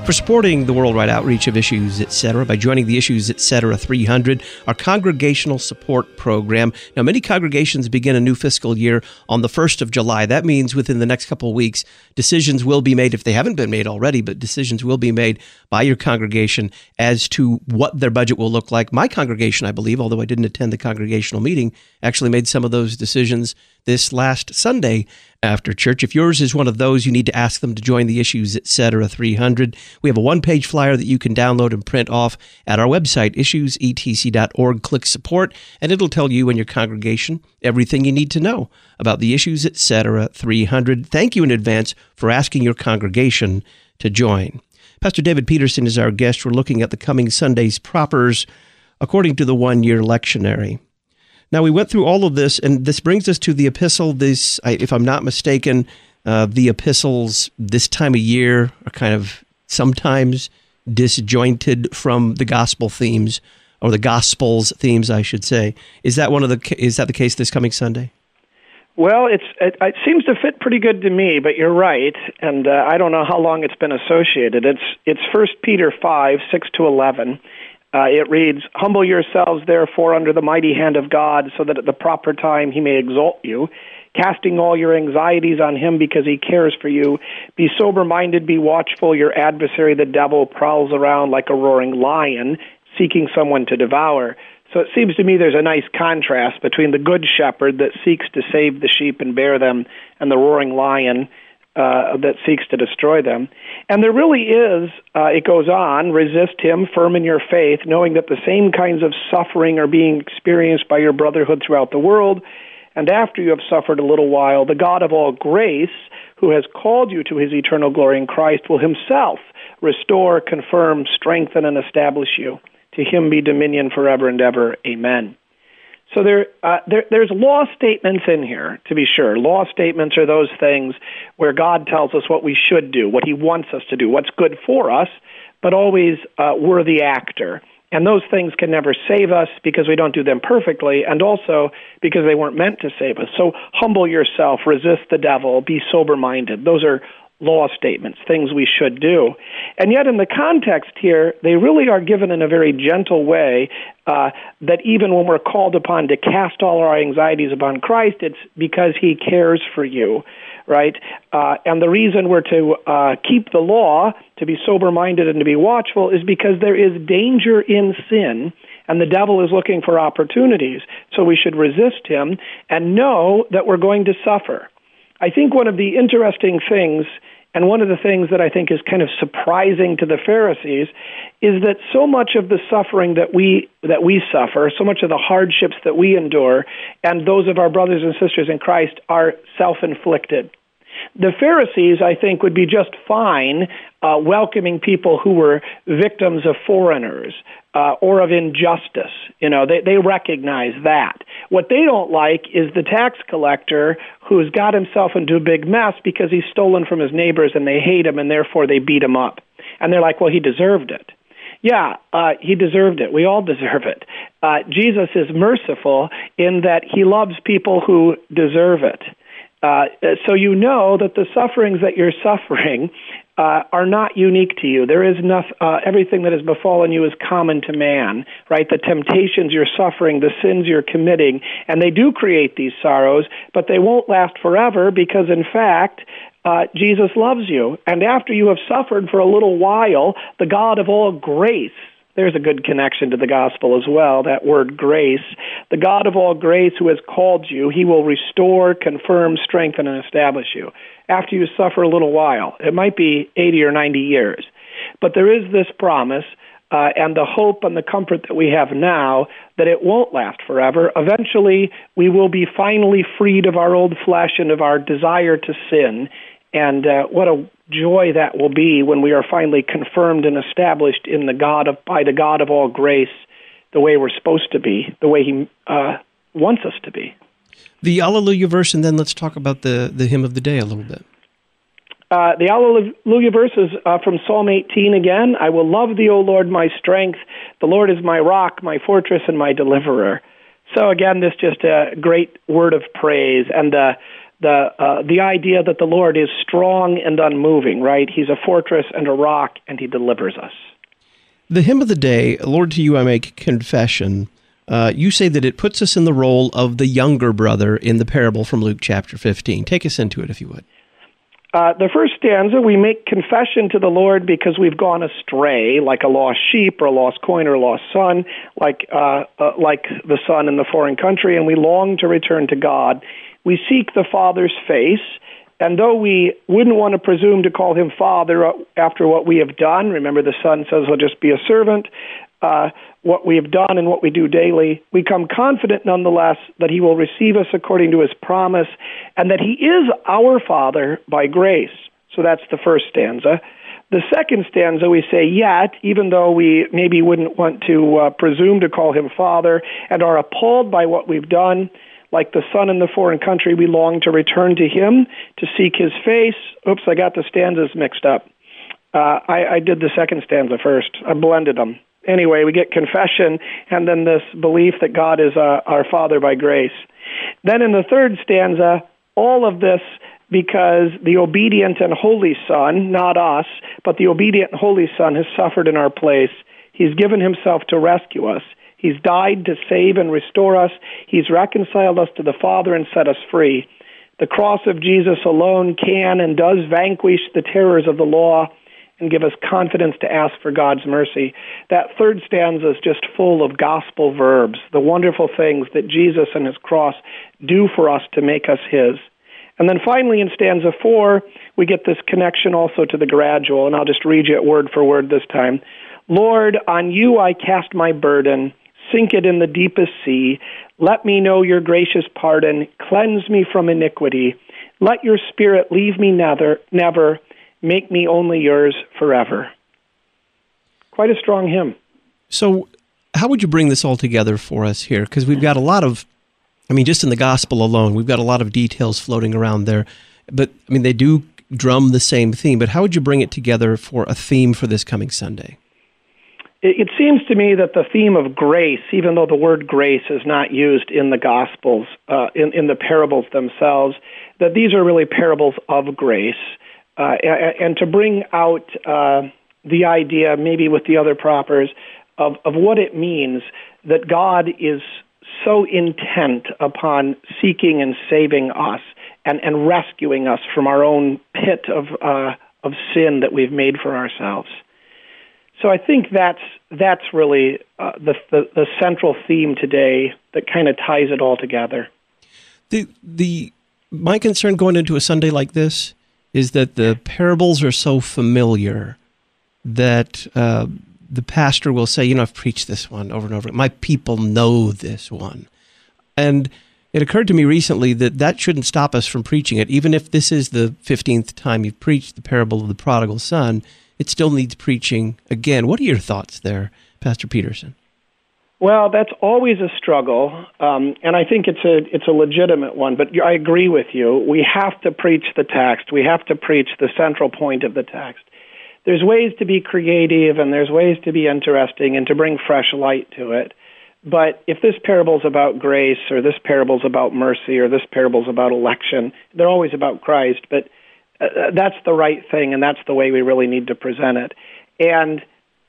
for supporting the worldwide outreach of Issues Etc. by joining the Issues Etc. three hundred, our congregational support program. Now, many congregations begin a new fiscal year on the first of July. That means within the next couple of weeks, decisions will be made, if they haven't been made already, but decisions will be made by your congregation as to what their budget will look like. My congregation, I believe, although I didn't attend the congregational meeting, actually made some of those decisions this last Sunday after church. If yours is one of those, you need to ask them to join the Issues Etc. three hundred. We have a one-page flyer that you can download and print off at our website, issues e t c dot org. Click support, and it'll tell you and your congregation everything you need to know about the Issues Etc. three hundred. Thank you in advance for asking your congregation to join. Pastor David Peterson is our guest. We're looking at the coming Sunday's propers according to the one-year lectionary. Now, we went through all of this, and this brings us to the epistle. This, if I'm not mistaken, uh, the epistles this time of year are kind of sometimes disjointed from the gospel themes, or the gospel's themes, I should say. Is that one of the? Is that the case this coming Sunday? Well, it's it, it seems to fit pretty good to me, but you're right, and uh, I don't know how long it's been associated. It's it's First Peter five six to eleven. Uh, it reads, "Humble yourselves, therefore, under the mighty hand of God, so that at the proper time he may exalt you, casting all your anxieties on him because he cares for you. Be sober-minded, be watchful. Your adversary, the devil, prowls around like a roaring lion, seeking someone to devour." So it seems to me there's a nice contrast between the good shepherd that seeks to save the sheep and bear them, and the roaring lion Uh, that seeks to destroy them. And there really is, uh, it goes on, resist him, firm in your faith, knowing that the same kinds of suffering are being experienced by your brotherhood throughout the world. And after you have suffered a little while, the God of all grace, who has called you to his eternal glory in Christ, will himself restore, confirm, strengthen, and establish you. To him be dominion forever and ever. Amen. So there, uh, there, there's law statements in here, to be sure. Law statements are those things where God tells us what we should do, what he wants us to do, what's good for us, but always uh, we're the actor. And those things can never save us because we don't do them perfectly, and also because they weren't meant to save us. So humble yourself, resist the devil, be sober-minded. Those are law statements, things we should do. And yet in the context here, they really are given in a very gentle way, uh, that even when we're called upon to cast all our anxieties upon Christ, it's because he cares for you, right? Uh, and the reason we're to uh, keep the law, to be sober-minded and to be watchful, is because there is danger in sin, and the devil is looking for opportunities. So we should resist him and know that we're going to suffer. I think one of the interesting things, and one of the things that I think is kind of surprising to the Pharisees, is that so much of the suffering that we that we suffer, so much of the hardships that we endure, and those of our brothers and sisters in Christ are self-inflicted. The Pharisees, I think, would be just fine uh, welcoming people who were victims of foreigners uh, or of injustice. You know, they, they recognize that. What they don't like is the tax collector who's got himself into a big mess because he's stolen from his neighbors and they hate him and therefore they beat him up. And they're like, well, he deserved it. Yeah, uh, he deserved it. We all deserve it. Uh, Jesus is merciful in that he loves people who deserve it. Uh, so you know that the sufferings that you're suffering uh, are not unique to you. There is nothing, uh, everything that has befallen you is common to man, right? The temptations you're suffering, the sins you're committing, and they do create these sorrows, but they won't last forever because, in fact, uh, Jesus loves you. And after you have suffered for a little while, the God of all grace, there's a good connection to the gospel as well, that word grace. The God of all grace who has called you, he will restore, confirm, strengthen, and establish you. After you suffer a little while, it might be eighty or ninety years. But there is this promise uh, and the hope and the comfort that we have now that it won't last forever. Eventually, we will be finally freed of our old flesh and of our desire to sin. And uh, what a joy that will be when we are finally confirmed and established in the God of by the God of all grace, the way we're supposed to be, the way he uh, wants us to be. The Alleluia verse, and then let's talk about the, the hymn of the day a little bit. Uh, the Alleluia verse is uh, from Psalm eighteen again. I will love thee, O Lord, my strength. The Lord is my rock, my fortress, and my deliverer. So again, this just a great word of praise. And the the uh, the idea that the Lord is strong and unmoving, right? He's a fortress and a rock, and he delivers us. The hymn of the day, Lord, to you I make confession, uh, you say that it puts us in the role of the younger brother in the parable from Luke chapter fifteen. Take us into it, if you would. Uh, the first stanza, we make confession to the Lord because we've gone astray, like a lost sheep or a lost coin or a lost son, like uh, uh, like the son in the foreign country, and we long to return to God. We seek the Father's face, and though we wouldn't want to presume to call him Father after what we have done, remember the son says he'll just be a servant, uh, what we have done and what we do daily, we come confident nonetheless that he will receive us according to his promise and that he is our Father by grace. So that's the first stanza. The second stanza, we say, yet, even though we maybe wouldn't want to uh, presume to call him Father and are appalled by what we've done, like the son in the foreign country, we long to return to him, to seek his face. Oops, I got the stanzas mixed up. Uh, I, I did the second stanza first. I blended them. Anyway, we get confession and then this belief that God is uh, our Father by grace. Then in the third stanza, all of this because the obedient and holy Son, not us, but the obedient and holy Son has suffered in our place. He's given himself to rescue us. He's died to save and restore us. He's reconciled us to the Father and set us free. The cross of Jesus alone can and does vanquish the terrors of the law and give us confidence to ask for God's mercy. That third stanza is just full of gospel verbs, the wonderful things that Jesus and his cross do for us to make us his. And then finally in stanza four, we get this connection also to the gradual, and I'll just read you it word for word this time. Lord, on you I cast my burden, sink it in the deepest sea. Let me know your gracious pardon, cleanse me from iniquity. Let your spirit leave me never, never, make me only yours forever. Quite a strong hymn. So how would you bring this all together for us here? Because we've got a lot of, I mean, just in the gospel alone, we've got a lot of details floating around there. But, I mean, they do drum the same theme, but how would you bring it together for a theme for this coming Sunday? It seems to me that the theme of grace, even though the word grace is not used in the Gospels, uh, in, in the parables themselves, that these are really parables of grace. Uh, and, and to bring out uh, the idea, maybe with the other propers, of, of what it means that God is so intent upon seeking and saving us and, and rescuing us from our own pit of uh, of sin that we've made for ourselves. So I think that's that's really uh, the, the the central theme today that kind of ties it all together. The the my concern going into a Sunday like this is that the parables are so familiar that uh, the pastor will say, you know, I've preached this one over and over. My people know this one. And it occurred to me recently that that shouldn't stop us from preaching it. Even if this is the fifteenth time you've preached the parable of the prodigal son, it still needs preaching again. What are your thoughts there, Pastor Peterson? Well, that's always a struggle, um, and I think it's a it's a legitimate one, but I agree with you. We have to preach the text. We have to preach the central point of the text. There's ways to be creative, and there's ways to be interesting and to bring fresh light to it. But if this parable's about grace, or this parable's about mercy, or this parable's about election, they're always about Christ, but uh, that's the right thing, and that's the way we really need to present it. And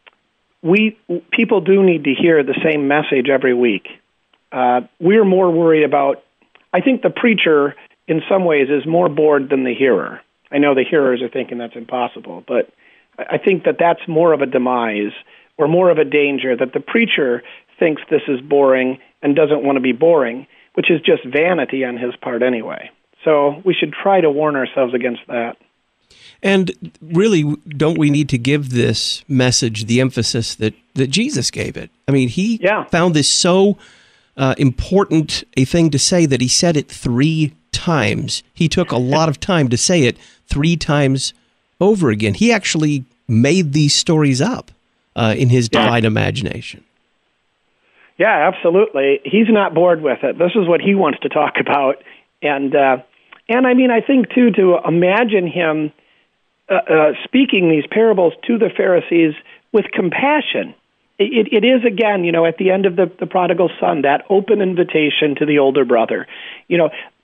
we people do need to hear the same message every week. Uh, we're more worried about, I think the preacher, in some ways, is more bored than the hearer. I know the hearers are thinking that's impossible, but I think that that's more of a demise or more of a danger, that the preacher thinks this is boring and doesn't want to be boring, which is just vanity on his part anyway. So we should try to warn ourselves against that. And really, don't we need to give this message the emphasis that, that Jesus gave it? I mean, he yeah. found this so uh, important a thing to say that he said it three times. He took a lot of time to say it three times over again. He actually made these stories up uh, in his yeah. divine imagination. Yeah, absolutely. He's not bored with it. This is what he wants to talk about. And, uh, and I mean, I think, too, to imagine him Uh, uh, speaking these parables to the Pharisees with compassion. It, it is, again, you know, at the end of the, the prodigal son, that open invitation to the older brother. You know,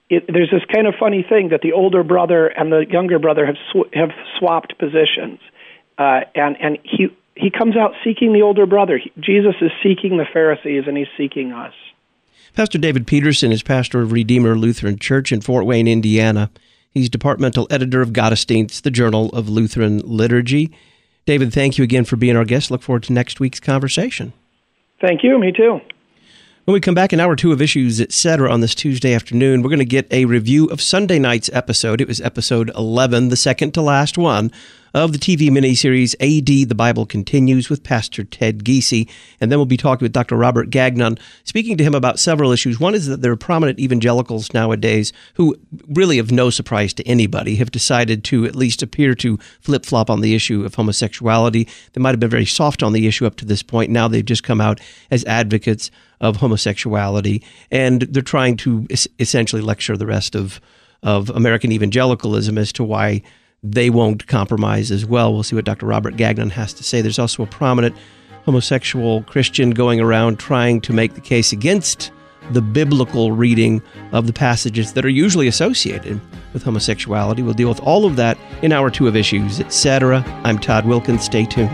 it, there's this kind of funny thing that the older brother and the younger brother have sw- have swapped positions, uh, and and he he comes out seeking the older brother. He, Jesus is seeking the Pharisees, and he's seeking us. Pastor David Peterson is pastor of Redeemer Lutheran Church in Fort Wayne, Indiana. He's departmental editor of Gottesdienst, the Journal of Lutheran Liturgy. David, thank you again for being our guest. Look forward to next week's conversation. Thank you. Me too. When we come back in hour two of Issues, et cetera, on this Tuesday afternoon, we're going to get a review of Sunday night's episode. It was episode eleven, the second to last one, of the T V miniseries A D, The Bible Continues, with Pastor Ted Giese. And then we'll be talking with Doctor Robert Gagnon, speaking to him about several issues. One is that there are prominent evangelicals nowadays who, really of no surprise to anybody, have decided to at least appear to flip-flop on the issue of homosexuality. They might have been very soft on the issue up to this point. Now they've just come out as advocates of homosexuality, and they're trying to es- essentially lecture the rest of, of American evangelicalism as to why they won't compromise as well. We'll see what Doctor Robert Gagnon has to say. There's also a prominent homosexual Christian going around trying to make the case against the biblical reading of the passages that are usually associated with homosexuality. We'll deal with all of that in hour two of Issues, et cetera. I'm Todd Wilkins. Stay tuned.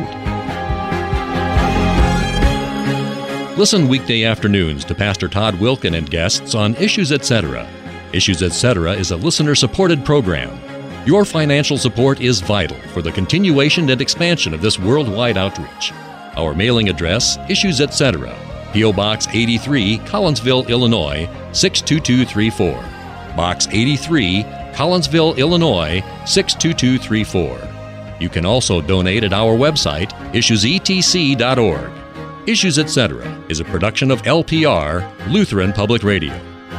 Listen weekday afternoons to Pastor Todd Wilkin and guests on Issues, et cetera. Issues, et cetera is a listener-supported program. Your financial support is vital for the continuation and expansion of this worldwide outreach. Our mailing address, Issues, et cetera, P O. Box eighty-three, Collinsville, Illinois, six two two three four. Box eighty-three, Collinsville, Illinois, six two two three four. You can also donate at our website, issues e t c dot org. Issues, et cetera is a production of L P R, Lutheran Public Radio.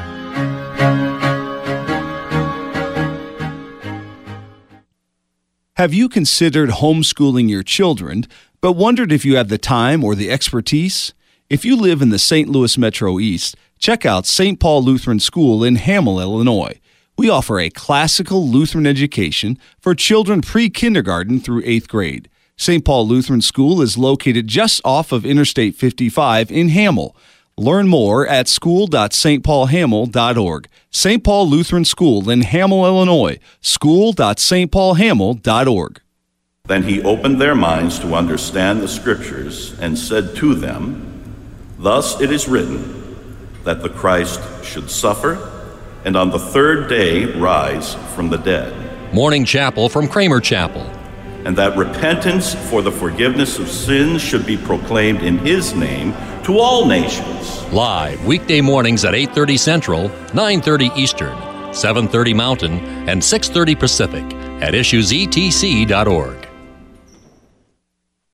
Have you considered homeschooling your children, but wondered if you have the time or the expertise? If you live in the Saint Louis Metro East, check out Saint Paul Lutheran School in Hamel, Illinois. We offer a classical Lutheran education for children pre-kindergarten through eighth grade. Saint Paul Lutheran School is located just off of Interstate fifty-five in Hamel. Learn more at school dot s t paul hamel dot org. Saint Paul Lutheran School in Hamel, Illinois. school dot s t paul hamel dot org. Then he opened their minds to understand the Scriptures and said to them, Thus it is written, that the Christ should suffer, and on the third day rise from the dead. Morning Chapel from Kramer Chapel. And that repentance for the forgiveness of sins should be proclaimed in his name to all nations. Live weekday mornings at eight thirty Central, nine thirty Eastern, seven thirty Mountain, and six thirty Pacific at issues e t c dot org.